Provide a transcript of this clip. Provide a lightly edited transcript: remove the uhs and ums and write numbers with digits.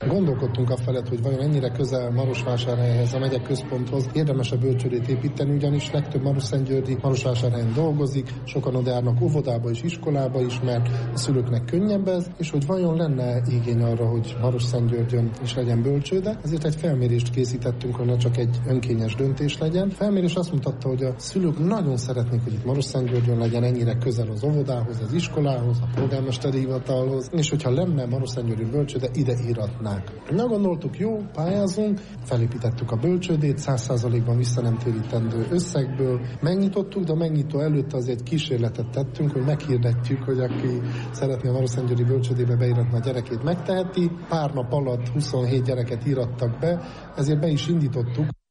Gondolkodtunk afelett, hogy vajon ennyire közel Marosvásárhelyhez, a megye központhoz érdemes a bölcsődét építeni, ugyanis legtöbb marosszentgyörgyi Marosvásárhelyen dolgozik, sokan oda járnak óvodába és iskolába is, mert a szülőknek könnyebb ez, és hogy vajon lenne igény arra, hogy Marosszentgyörgyön is legyen bölcsőde. Ezért egy felmérést készítettünk, hogy ne csak egy önkényes döntés legyen. Felmérés azt mutatta, hogy a szülők nagyon szeretnék, hogy itt Marosszentgyörgyön legyen, ennyire közel az óvodához, az iskolához, a polgármesteri hivatalhoz, és hogyha lenne Marosszentgyörgyi bölcsőde, ide íratnák. Na gondoltuk, jó, pályázunk, felépítettük a bölcsődét, 100%-ban visszanemtérítendő összegből, megnyitottuk, de a megnyitó előtt azért kísérletet tettünk, hogy meghirdetjük, hogy aki szeretné a Marosszentgyörgyi bölcsődébe beiratni a gyerekét, megteheti. Pár nap alatt 27 gyereket írattak be, ezért be is indítottuk.